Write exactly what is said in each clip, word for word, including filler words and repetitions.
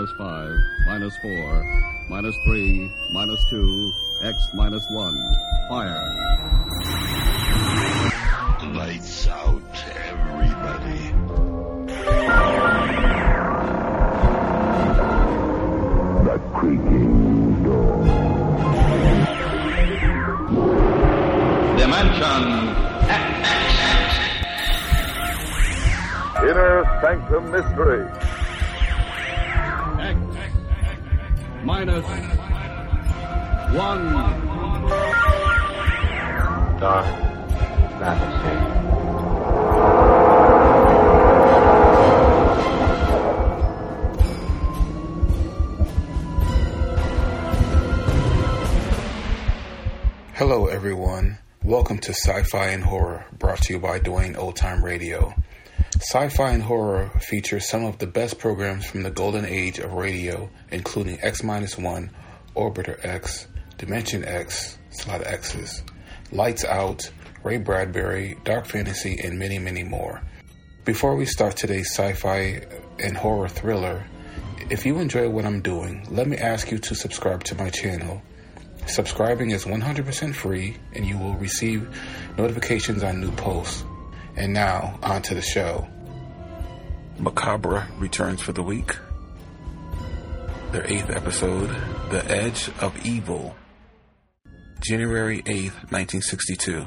minus five, minus four, minus three, minus two, X minus one. Fire. Lights out, everybody. The creaking door. Dimension X. Inner Sanctum Mystery. X minus one. Dark fantasy. Hello, everyone. Welcome to Sci-Fi and Horror, brought to you by Dwayne Old Time Radio. Sci-Fi and Horror features some of the best programs from the golden age of radio, including X minus one, Orbiter X, Dimension X, Slot X's, Lights Out, Ray Bradbury, Dark Fantasy, and many, many more. Before we start today's sci-fi and horror thriller, if you enjoy what I'm doing, let me ask you to subscribe to my channel. Subscribing is one hundred percent free, and you will receive notifications on new posts. And now, on to the show. Macabre returns for the week. Their eighth episode, The Edge of Evil. January eighth, nineteen sixty-two.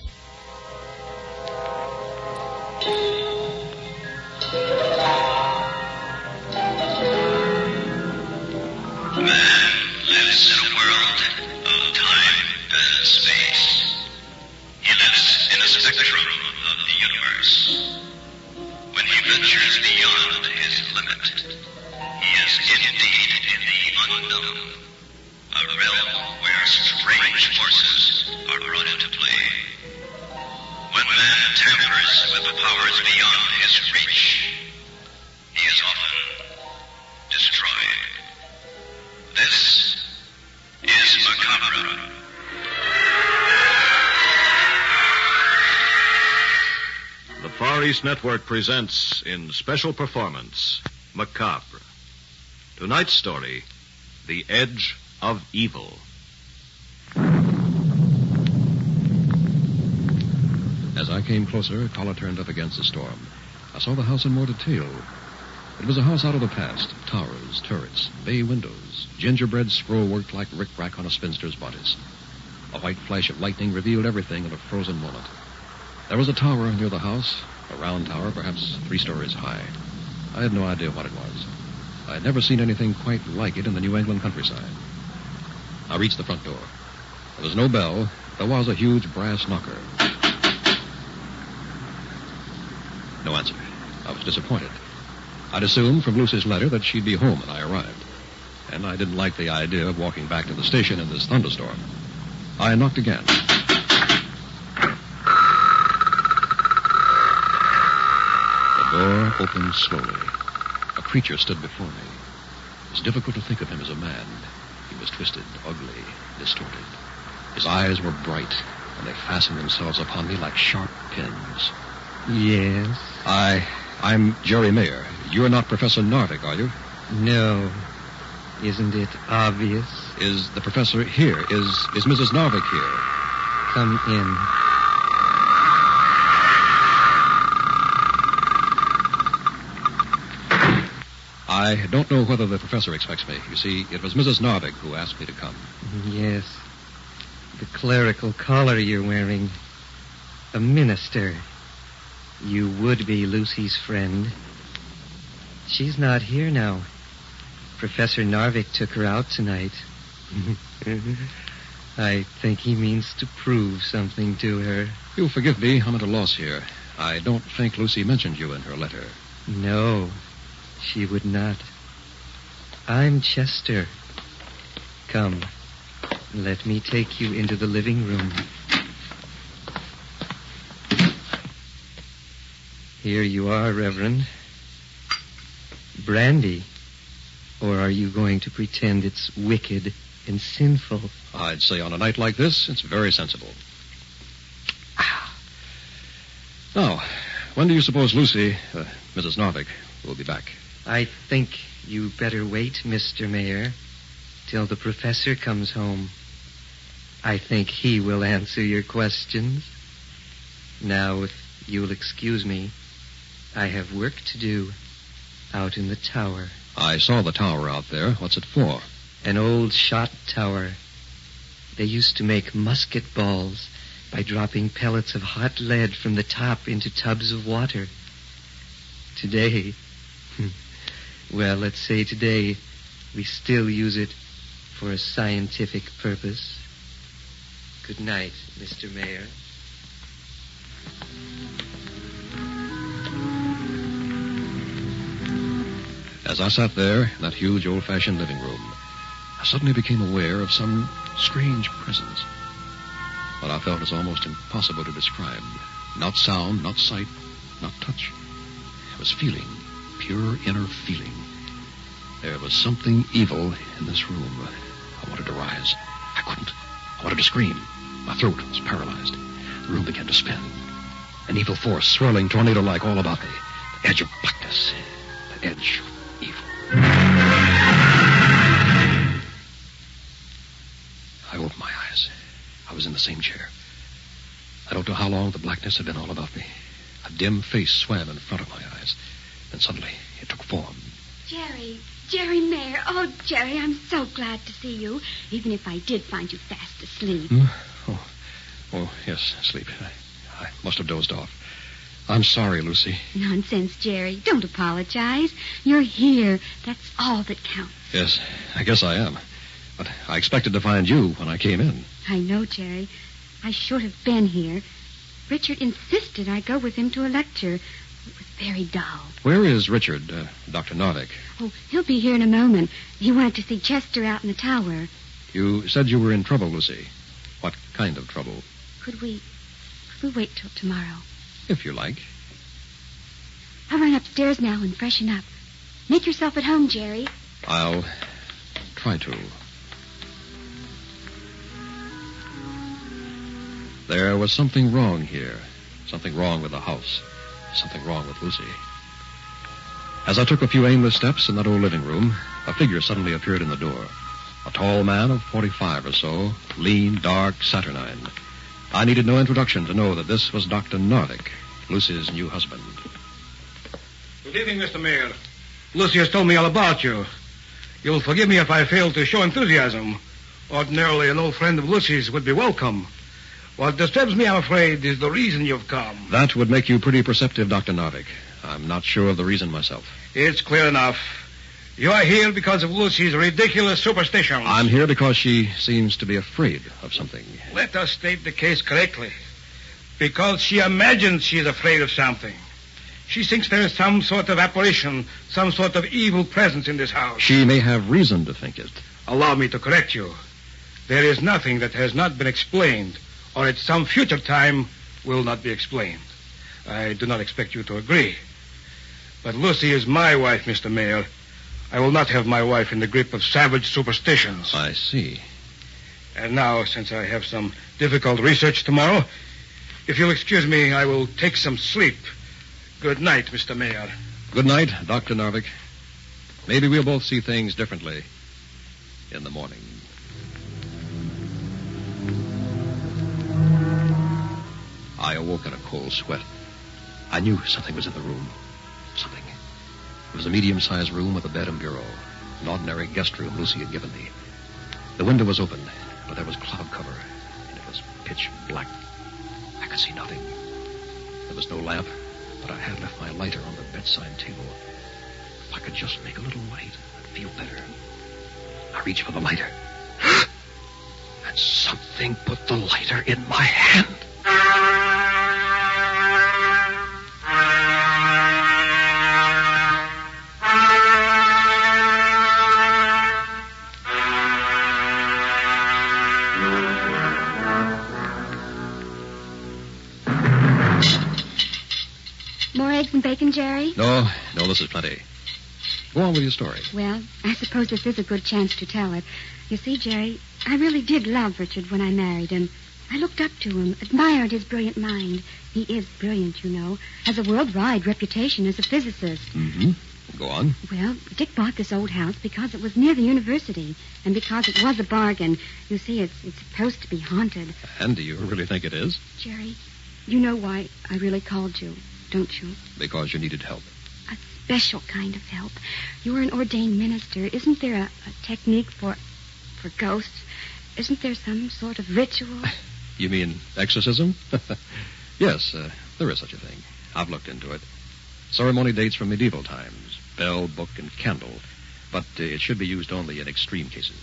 Network presents in special performance Macabre. Tonight's story, The Edge of Evil. As I came closer, collar turned up against the storm. I saw the house in more detail. It was a house out of the past. Towers, turrets, bay windows, gingerbread scroll worked like rick-rack on a spinster's bodice. A white flash of lightning revealed everything in a frozen moment. There was a tower near the house, a round tower, perhaps three stories high. I had no idea what it was. I had never seen anything quite like it in the New England countryside. I reached the front door. There was no bell. There was a huge brass knocker. No answer. I was disappointed. I'd assumed from Lucy's letter that she'd be home when I arrived. And I didn't like the idea of walking back to the station in this thunderstorm. I knocked again. The door opened slowly. A creature stood before me. It was difficult to think of him as a man. He was twisted, ugly, distorted. His eyes were bright, and they fastened themselves upon me like sharp pins. Yes? I... I'm Jerry Mayer. You're not Professor Narvik, are you? No. Isn't it obvious? Is the professor here? Is is Missus Narvik here? Come in. I don't know whether the professor expects me. You see, it was Missus Narvik who asked me to come. Yes. The clerical collar you're wearing. A minister. You would be Lucy's friend. She's not here now. Professor Narvik took her out tonight. I think he means to prove something to her. You'll forgive me, I'm at a loss here. I don't think Lucy mentioned you in her letter. No, she would not. I'm Chester. Come, let me take you into the living room. Here you are, Reverend. Brandy. Or are you going to pretend it's wicked and sinful? I'd say on a night like this, it's very sensible. Now, when do you suppose Lucy, uh, Missus Narvik, will be back? I think you better wait, Mister Mayor, till the professor comes home. I think he will answer your questions. Now, if you'll excuse me, I have work to do out in the tower. I saw the tower out there. What's it for? An old shot tower. They used to make musket balls by dropping pellets of hot lead from the top into tubs of water. Today, well, let's say today, we still use it for a scientific purpose. Good night, Mister Mayor. As I sat there in that huge old-fashioned living room, I suddenly became aware of some strange presence. What I felt is almost impossible to describe. Not sound, not sight, not touch. It was feeling, pure inner feeling. There was something evil in this room. I wanted to rise. I couldn't. I wanted to scream. My throat was paralyzed. The room began to spin. An evil force swirling tornado-like all about me. The edge of blackness. The edge of evil. I opened my eyes. I was in the same chair. I don't know how long the blackness had been all about me. A dim face swam in front of my eyes. Then suddenly it took form. Jerry. Jerry Mayer. Oh, Jerry, I'm so glad to see you, even if I did find you fast asleep. Hmm? Oh, oh, yes, asleep. I, I must have dozed off. I'm sorry, Lucy. Nonsense, Jerry. Don't apologize. You're here. That's all that counts. Yes, I guess I am. But I expected to find you when I came in. I know, Jerry. I should have been here. Richard insisted I go with him to a lecture. It was very dull. Where is Richard, uh, Doctor Narvik? Oh, he'll be here in a moment. He wanted to see Chester out in the tower. You said you were in trouble, Lucy. What kind of trouble? Could we... Could we wait till tomorrow? If you like. I'll run upstairs now and freshen up. Make yourself at home, Jerry. I'll try to. There was something wrong here. Something wrong with the house. Something wrong with Lucy. As I took a few aimless steps in that old living room, a figure suddenly appeared in the door. A tall man of forty-five or so, lean, dark, saturnine. I needed no introduction to know that this was Doctor Narvik, Lucy's new husband. Good evening, Mister Mayor. Lucy has told me all about you. You'll forgive me if I fail to show enthusiasm. Ordinarily, an old friend of Lucy's would be welcome. What disturbs me, I'm afraid, is the reason you've come. That would make you pretty perceptive, Doctor Narvik. I'm not sure of the reason myself. It's clear enough. You are here because of Lucy's ridiculous superstitions. I'm here because she seems to be afraid of something. Let us state the case correctly. Because she imagines she is afraid of something. She thinks there is some sort of apparition, some sort of evil presence in this house. She may have reason to think it. Allow me to correct you. There is nothing that has not been explained, or at some future time will not be explained. I do not expect you to agree. But Lucy is my wife, Mister Mayor. I will not have my wife in the grip of savage superstitions. I see. And now, since I have some difficult research tomorrow, if you'll excuse me, I will take some sleep. Good night, Mister Mayor. Good night, Doctor Narvik. Maybe we'll both see things differently in the morning. I awoke in a cold sweat. I knew something was in the room. Something. It was a medium-sized room with a bed and bureau. An ordinary guest room Lucy had given me. The window was open, but there was cloud cover, and it was pitch black. I could see nothing. There was no lamp, but I had left my lighter on the bedside table. If I could just make a little light, I'd feel better. I reached for the lighter. And something put the lighter in my hand. More eggs and bacon, Jerry? No, no, this is plenty. Go on with your story. Well, I suppose this is a good chance to tell it. You see, Jerry, I really did love Richard when I married him. I looked up to him, admired his brilliant mind. He is brilliant, you know. Has a worldwide reputation as a physicist. Mm-hmm. Go on. Well, Dick bought this old house because it was near the university and because it was a bargain. You see, it's, it's supposed to be haunted. And do you really think it is? Jerry, you know why I really called you, don't you? Because you needed help. A special kind of help. You're an ordained minister. Isn't there a, a technique for for ghosts? Isn't there some sort of ritual? You mean exorcism? Yes, uh, there is such a thing. I've looked into it. Ceremony dates from medieval times. Bell, book, and candle. But uh, it should be used only in extreme cases.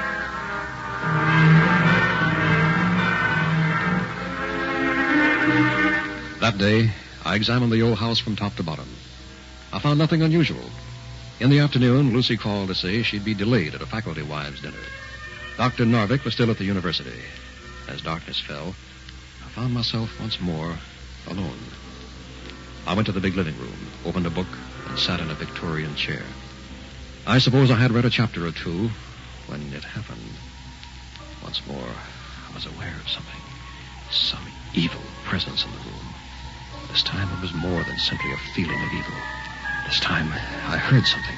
That day, I examined the old house from top to bottom. I found nothing unusual. In the afternoon, Lucy called to say she'd be delayed at a faculty wives' dinner. Doctor Narvik was still at the university. As darkness fell, I found myself once more alone. I went to the big living room, opened a book, and sat in a Victorian chair. I suppose I had read a chapter or two when it happened. Once more, I was aware of something. Some evil presence in the room. This time it was more than simply a feeling of evil. This time I heard something.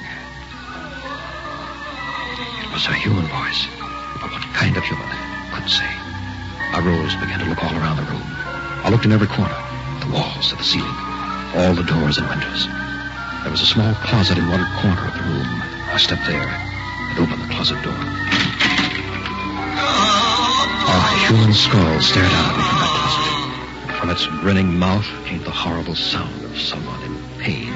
It was a human voice. But what kind of human? Couldn't say. I rose and began to look all around the room. I looked in every corner, the walls to the ceiling, all the doors and windows. There was a small closet in one corner of the room. I stepped there and opened the closet door. A human skull stared out at me from that closet. From its grinning mouth came the horrible sound of someone in pain.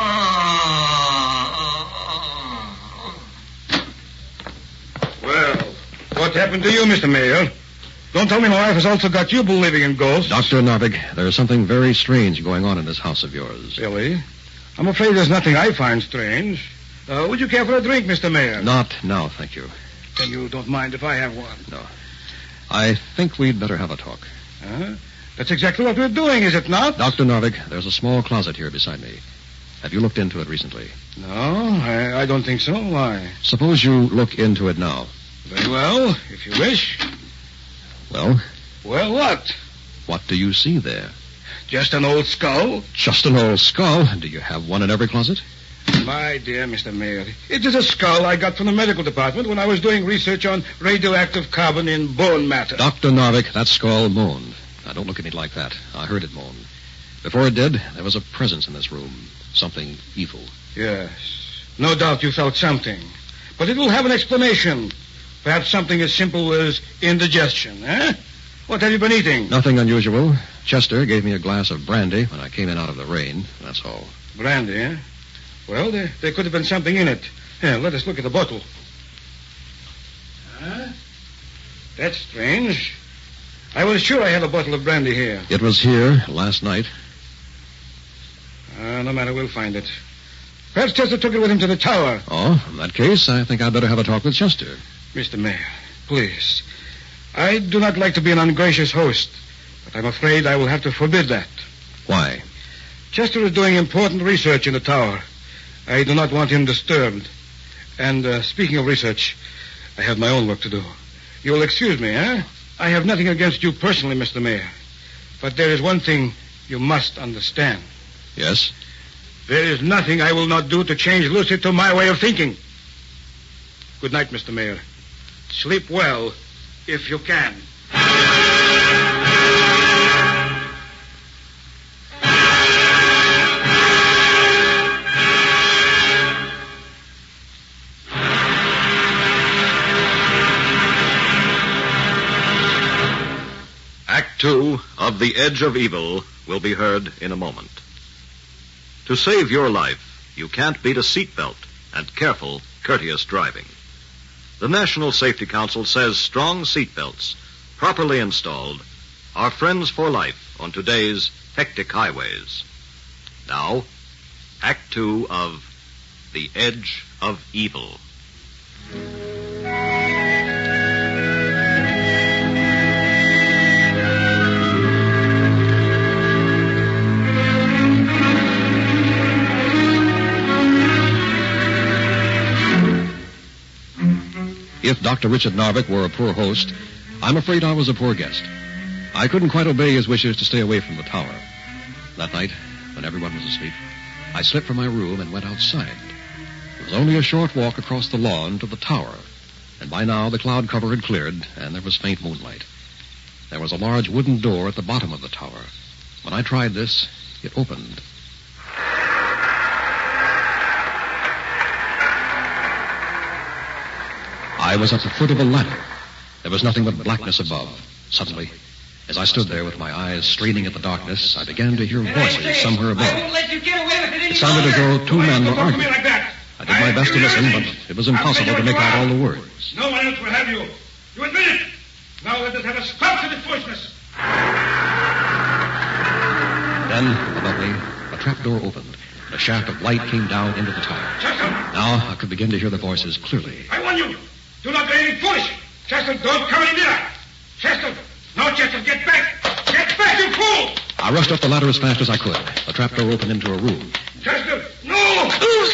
Well, what happened to you, Mister Mayor? Don't tell me my wife has also got you believing in ghosts. Doctor Narvik, there is something very strange going on in this house of yours. Really? I'm afraid there's nothing I find strange. Uh, would you care for a drink, Mister Mayor? Not now, thank you. Then you don't mind if I have one? No. I think we'd better have a talk. Uh, that's exactly what we're doing, is it not? Doctor Narvik, there's a small closet here beside me. Have you looked into it recently? No, I, I don't think so. Why? Suppose you look into it now. Very well, if you wish. Well? Well, what? What do you see there? Just an old skull. Just an old skull? Do you have one in every closet? My dear Mister Mayor, it is a skull I got from the medical department when I was doing research on radioactive carbon in bone matter. Doctor Narvik, that skull moaned. Now, don't look at me like that. I heard it moan. Before it did, there was a presence in this room. Something evil. Yes. No doubt you felt something. But it will have an explanation. Perhaps something as simple as indigestion, eh? What have you been eating? Nothing unusual. Chester gave me a glass of brandy when I came in out of the rain. That's all. Brandy, eh? Well, there, there could have been something in it. Here, let us look at the bottle. Huh? That's strange. I was sure I had a bottle of brandy here. It was here last night. Uh, no matter, we'll find it. Perhaps Chester took it with him to the tower. Oh, in that case, I think I'd better have a talk with Chester. Mister Mayor, please. I do not like to be an ungracious host, but I'm afraid I will have to forbid that. Why? Chester is doing important research in the tower. I do not want him disturbed. And uh, speaking of research, I have my own work to do. You will excuse me, eh? I have nothing against you personally, Mister Mayor. But there is one thing you must understand. Yes? There is nothing I will not do to change Lucy to my way of thinking. Good night, Mister Mayor. Sleep well, if you can. Act two of The Edge of Evil will be heard in a moment. To save your life, you can't beat a seatbelt and careful, courteous driving. The National Safety Council says strong seatbelts, properly installed, are friends for life on today's hectic highways. Now, Act two of The Edge of Evil. If Doctor Richard Narvik were a poor host, I'm afraid I was a poor guest. I couldn't quite obey his wishes to stay away from the tower. That night, when everyone was asleep, I slipped from my room and went outside. It was only a short walk across the lawn to the tower, and by now the cloud cover had cleared, and there was faint moonlight. There was a large wooden door at the bottom of the tower. When I tried this, it opened. I was at the foot of a ladder. There was nothing but blackness above. Suddenly, as I stood there with my eyes straining at the darkness, I began to hear voices somewhere above. I won't let you get away with it any It sounded as though two men were arguing. Like that. I did my best to listen, but it was impossible to make out all the words. No one else will have you. You admit it. Now let us have a stop to this foolishness. Then, above me, a trapdoor opened. A shaft of light came down into the tower. Chester! Now I could begin to hear the voices clearly. I warn you. Do not do anything foolish. Chester, don't come any nearer. Chester! No, Chester, get back! Get back, you fool! I rushed up the ladder as fast as I could. The trapdoor opened into a room. Chester, no!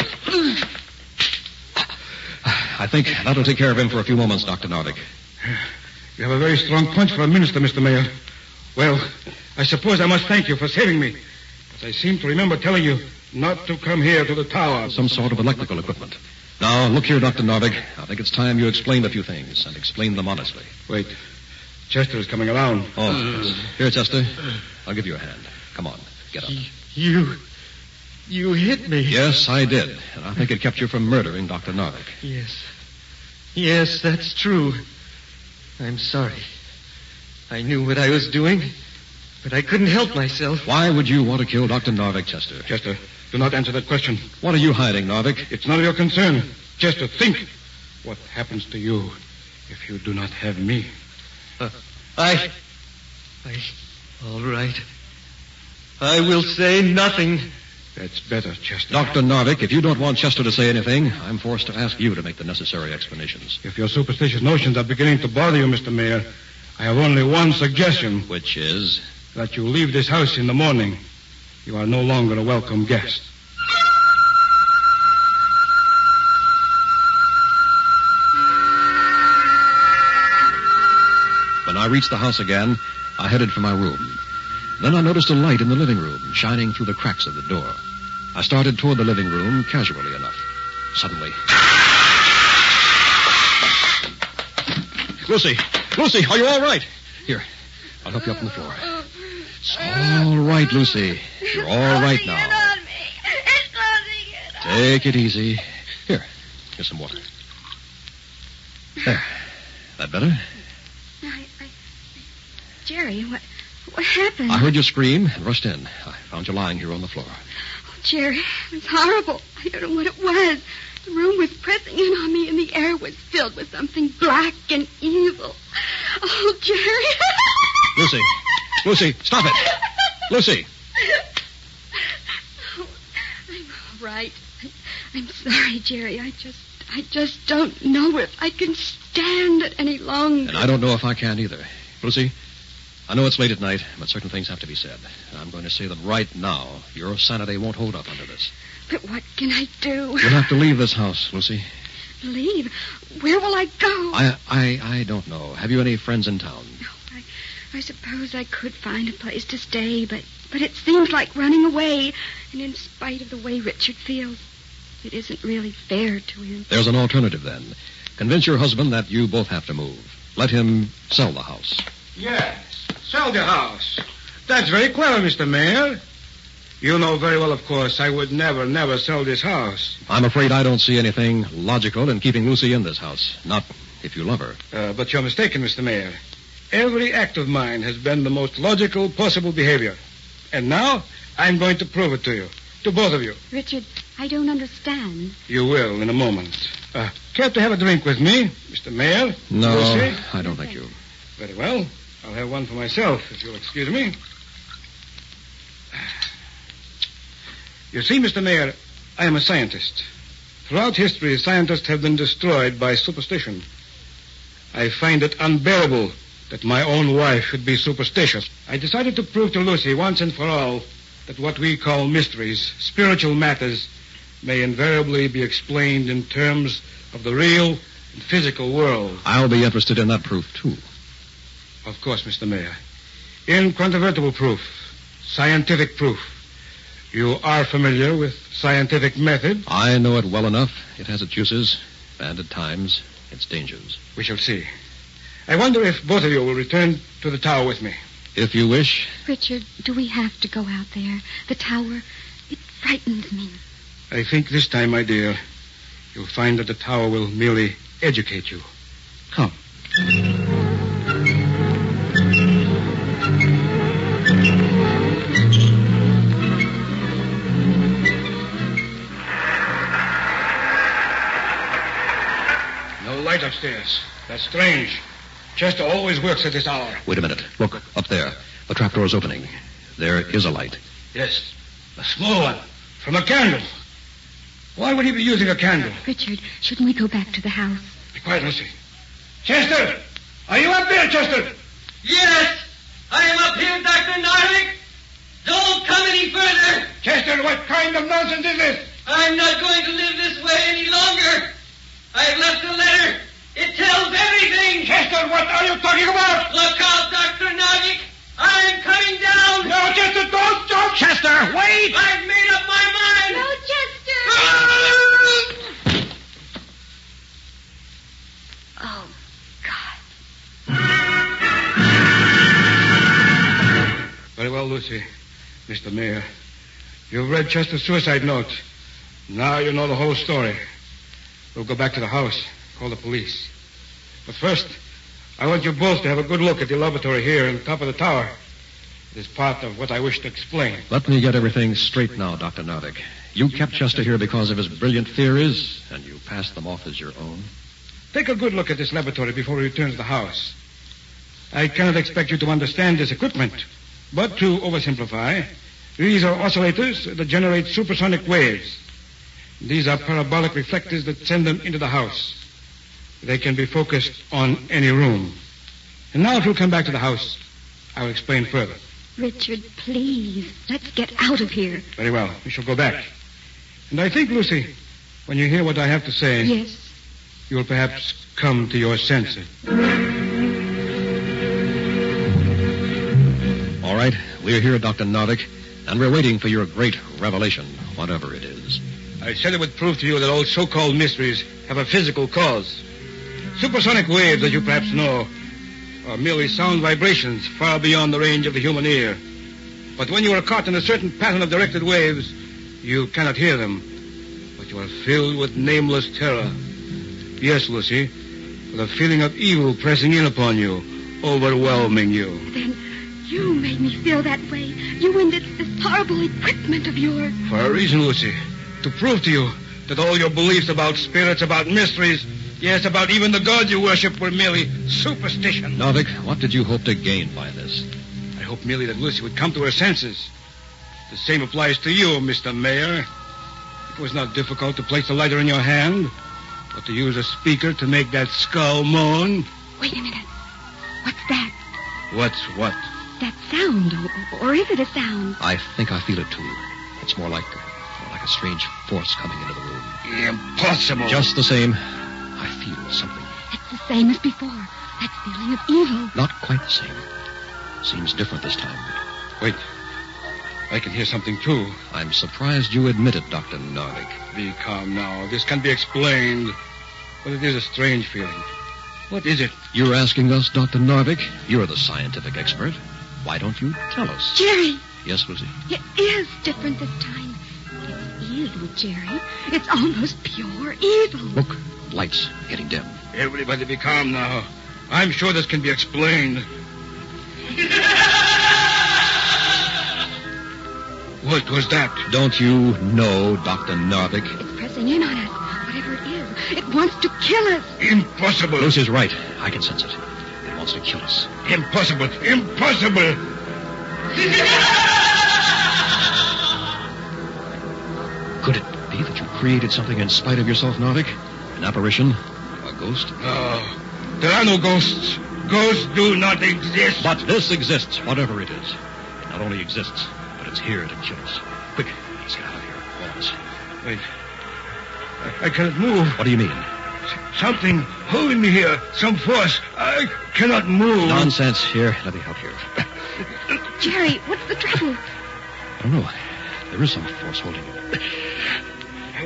I think that'll take care of him for a few moments, Doctor Narvik. You have a very strong punch for a minister, Mister Mayor. Well, I suppose I must thank you for saving me. But I seem to remember telling you not to come here to the tower. Some sort of electrical equipment. Now, look here, Doctor Narvik. I think it's time you explained a few things, and explained them honestly. Wait. Chester is coming around. Oh, yes. Here, Chester. I'll give you a hand. Come on, get up. You... You hit me. Yes, I did. And I think it kept you from murdering Doctor Narvik. Yes. Yes, that's true. I'm sorry. I knew what I was doing, but I couldn't help myself. Why would you want to kill Doctor Narvik, Chester? Chester, do not answer that question. What are you hiding, Narvik? It's none of your concern. Chester, think what happens to you if you do not have me. Uh, I... I... All right. I will say nothing. That's better, Chester. Doctor Narvik, if you don't want Chester to say anything, I'm forced to ask you to make the necessary explanations. If your superstitious notions are beginning to bother you, Mister Mayor, I have only one suggestion. Which is? That you leave this house in the morning. You are no longer a welcome guest. When I reached the house again, I headed for my room. Then I noticed a light in the living room, shining through the cracks of the door. I started toward the living room, casually enough. Suddenly... Lucy! Lucy, are you all right? Here, I'll help you up on the floor. It's all right, Lucy. You're all right now. On me. It's closing in on me. Take it easy. Here, here's some water. There. That better? I, I, Jerry, what, what happened? I heard you scream and rushed in. I found you lying here on the floor. Oh, Jerry, it was horrible. I don't know what it was. The room was pressing in on me, and the air was filled with something black and evil. Oh, Jerry. Lucy. Lucy, stop it. Lucy. Oh, I'm all right. I, I'm sorry, Jerry. I just, I just don't know if I can stand it any longer. And I don't know if I can either. Lucy, I know it's late at night, but certain things have to be said. I'm going to say them right now. Your sanity won't hold up under this. But what can I do? You'll have to leave this house, Lucy. Leave? Where will I go? I, I, I don't know. Have you any friends in town? No, I, I suppose I could find a place to stay, but, but it seems like running away. And in spite of the way Richard feels, it isn't really fair to him. There's an alternative, then. Convince your husband that you both have to move. Let him sell the house. Yes, sell the house. That's very clever, Mister Mayor. You know very well, of course, I would never, never sell this house. I'm afraid I don't see anything logical in keeping Lucy in this house. Not if you love her. Uh, but you're mistaken, Mister Mayor. Every act of mine has been the most logical possible behavior. And now, I'm going to prove it to you. To both of you. Richard, I don't understand. You will in a moment. Uh, care to have a drink with me, Mister Mayor? No, Lucy? I don't think you. Very well. I'll have one for myself, if you'll excuse me. You see, Mister Mayor, I am a scientist. Throughout history, scientists have been destroyed by superstition. I find it unbearable that my own wife should be superstitious. I decided to prove to Lucy once and for all that what we call mysteries, spiritual matters, may invariably be explained in terms of the real and physical world. I'll be interested in that proof, too. Of course, Mister Mayor. Incontrovertible proof. Scientific proof. You are familiar with scientific method. I know it well enough. It has its uses, and at times, its dangers. We shall see. I wonder if both of you will return to the tower with me. If you wish. Richard, do we have to go out there? The tower, it frightens me. I think this time, my dear, you'll find that the tower will merely educate you. Come. No light upstairs. That's strange. Chester always works at this hour. Wait a minute. Look, up there. The trapdoor's opening. There is a light. Yes, a small one. From a candle. Why would he be using a candle? Richard, shouldn't we go back to the house? Be quiet, Lucy. Chester! Are you up there, Chester? Yes, I am up here, Doctor Narvik. Don't come any further. Chester, what kind of nonsense is this? I'm not going to live this way any longer. I've left a letter. It tells everything. Chester, what are you talking about? Look out, Doctor Narvik. I'm coming down. No, Chester, don't jump. Chester, wait. I've made up my mind. No, Chester. Oh, God. Very well, Lucy. Mister Mayor, you've read Chester's suicide note. Now you know the whole story. We'll go back to the house, call the police. But first, I want you both to have a good look at the laboratory here on the top of the tower. It is part of what I wish to explain. Let me get everything straight now, Doctor Narvik. You kept Chester here because of his brilliant theories, and you passed them off as your own. Take a good look at this laboratory before we return to the house. I cannot expect you to understand this equipment, but to oversimplify, these are oscillators that generate supersonic waves. These are parabolic reflectors that send them into the house. They can be focused on any room. And now, if you'll come back to the house, I'll explain further. Richard, please, let's get out of here. Very well. We shall go back. And I think, Lucy, when you hear what I have to say... Yes? You'll perhaps come to your senses. All right, we're here, Doctor Narvik, and we're waiting for your great revelation, whatever it is. I said it would prove to you that all so-called mysteries have a physical cause. Supersonic waves, as you perhaps know, are merely sound vibrations far beyond the range of the human ear. But when you are caught in a certain pattern of directed waves, you cannot hear them, but you are filled with nameless terror. Yes, Lucy, with a feeling of evil pressing in upon you, overwhelming you. Then you made me feel that way. You and this, this horrible equipment of yours. For a reason, Lucy. To prove to you that all your beliefs about spirits, about mysteries, yes, about even the gods you worship were merely superstition. Narvik, what did you hope to gain by this? I hope merely that Lucy would come to her senses. The same applies to you, Mister Mayor. It was not difficult to place the lighter in your hand, but to use a speaker to make that skull moan. Wait a minute. What's that? What's what? That sound, or, or is it a sound? I think I feel it, too. It's more like, more like a strange force coming into the room. Impossible. Just the same, I feel something. It's the same as before. That feeling of evil. Not quite the same. Seems different this time. Wait. I can hear something, too. I'm surprised you admit it, Doctor Narvik. Be calm now. This can be explained. But it is a strange feeling. What is it? You're asking us, Doctor Narvik? You're the scientific expert. Why don't you tell us? Jerry! Yes, Lucy? It is different this time. It's evil, Jerry. It's almost pure evil. Look, lights getting dim. Everybody be calm now. I'm sure this can be explained. What was that? Don't you know, Doctor Narvik? It's pressing in on us. Whatever it is, it wants to kill us. Impossible. Lucy's right. I can sense it. It wants to kill us. Impossible. Impossible. Could it be that you created something in spite of yourself, Narvik? An apparition? A ghost? No. There are no ghosts. Ghosts do not exist. But this exists, whatever it is. It not only exists, but it's here to kill us. Quick, let's get out of here. All of us. Wait. I, I cannot move. What do you mean? S- something holding me here. Some force. I cannot move. Nonsense. Here, let me help you. Jerry, what's the trouble? I don't know. There is some force holding you.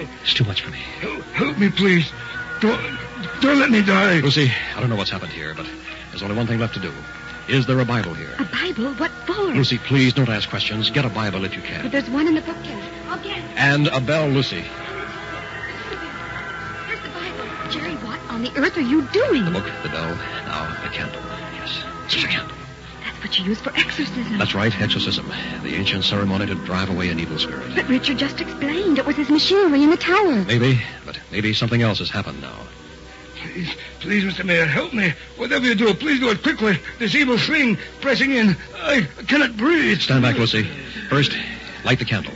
It's too much for me. Help, help me, please. Don't, don't let me die. Lucy, I don't know what's happened here, but there's only one thing left to do. Is there a Bible here? A Bible? What for? Lucy, please don't ask questions. Get a Bible if you can. But there's one in the bookcase. I'll get it. And a bell, Lucy. Where's the Bible? Jerry, what on the earth are you doing? The book, the bell, now the candle. Yes, just a candle. That's what you use for exorcism. That's right, exorcism. The ancient ceremony to drive away an evil spirit. But Richard just explained it was his machinery in the tower. Maybe, but maybe something else has happened now. Please, please, Mister Mayor, help me. Whatever you do, please do it quickly. This evil thing pressing in. I cannot breathe. Stand back, Lucy. First, light the candle.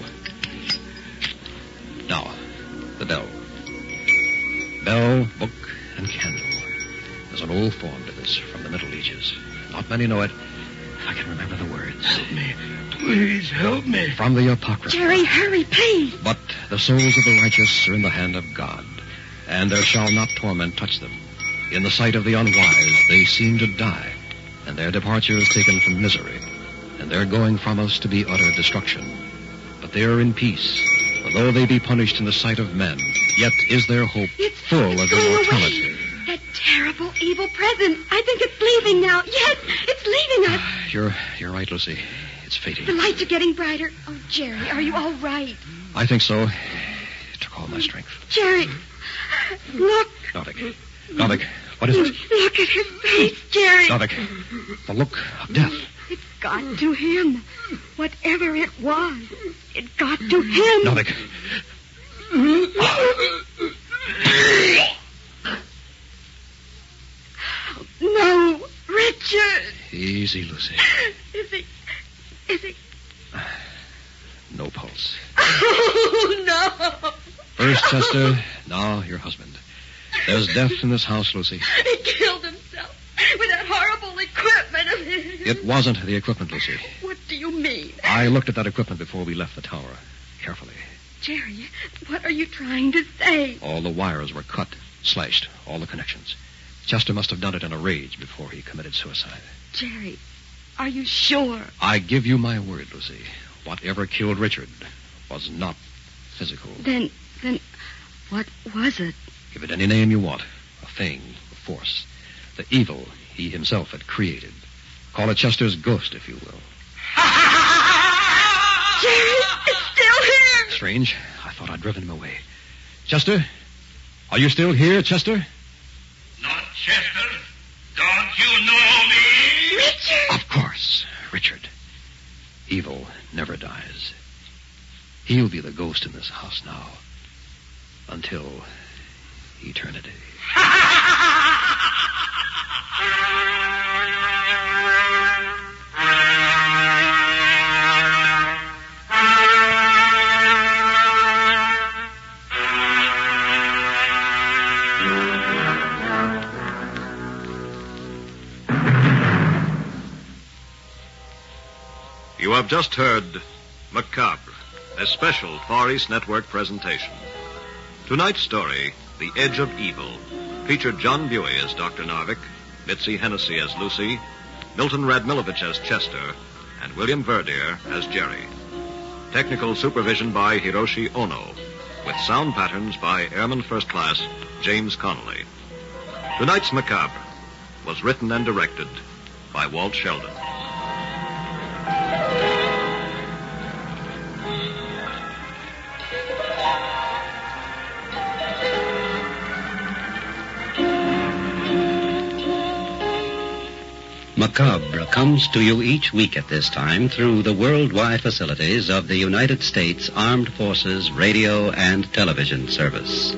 Now, the bell. Bell, book, and candle. There's an old form to this from the Middle Ages. Not many know it. If I can remember the words. Help me. Please, help me. From the Apocrypha. Jerry, hurry, please. But the souls of the righteous are in the hand of God, and there shall not torment touch them. In the sight of the unwise, they seem to die, and their departure is taken from misery, and their going from us to be utter destruction. But they are in peace, for though they be punished in the sight of men, yet is their hope it's, full it's of going immortality. Away. That terrible evil presence. I think it's leaving now. Yes, it's leaving us. You're, you're right, Lucy. It's fading. The lights are getting brighter. Oh, Jerry, are you all right? I think so. It took all my strength. Jerry, look. Novik. Novik, what is it? Look at his face, Jerry. Novik, the look of death. It got to him. Whatever it was, it got to him. Novik. No, Richard. Easy, Lucy. Is he... Is he... No pulse. Oh, no. First Chester, now your husband. There's death in this house, Lucy. He killed himself with that horrible equipment of his. It wasn't the equipment, Lucy. What do you mean? I looked at that equipment before we left the tower, carefully. Jerry, what are you trying to say? All the wires were cut, slashed, all the connections. Chester must have done it in a rage before he committed suicide. Jerry, are you sure? I give you my word, Lucy. Whatever killed Richard was not physical. Then, then, what was it? Give it any name you want. A thing, a force. The evil he himself had created. Call it Chester's ghost, if you will. Jerry, it's still here. Strange. I thought I'd driven him away. Chester? Are you still here, Chester? Not Chester. Don't you know me? Richard! Of course, Richard. Evil never dies. He'll be the ghost in this house now. Until eternity. You have just heard Macabre, a special Far East Network presentation. Tonight's story, The Edge of Evil, featured John Buey as Doctor Narvik, Mitzi Hennessy as Lucy, Milton Radmilovich as Chester, and William Verdier as Jerry. Technical supervision by Hiroshi Ono, with sound patterns by Airman First Class James Connolly. Tonight's Macabre was written and directed by Walt Sheldon. Macabre comes to you each week at this time through the worldwide facilities of the United States Armed Forces Radio and Television Service.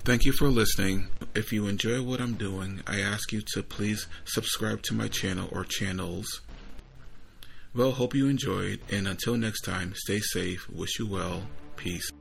Thank you for listening. If you enjoy what I'm doing, I ask you to please subscribe to my channel or channels. Well, hope you enjoyed, and until next time, stay safe, wish you well, peace.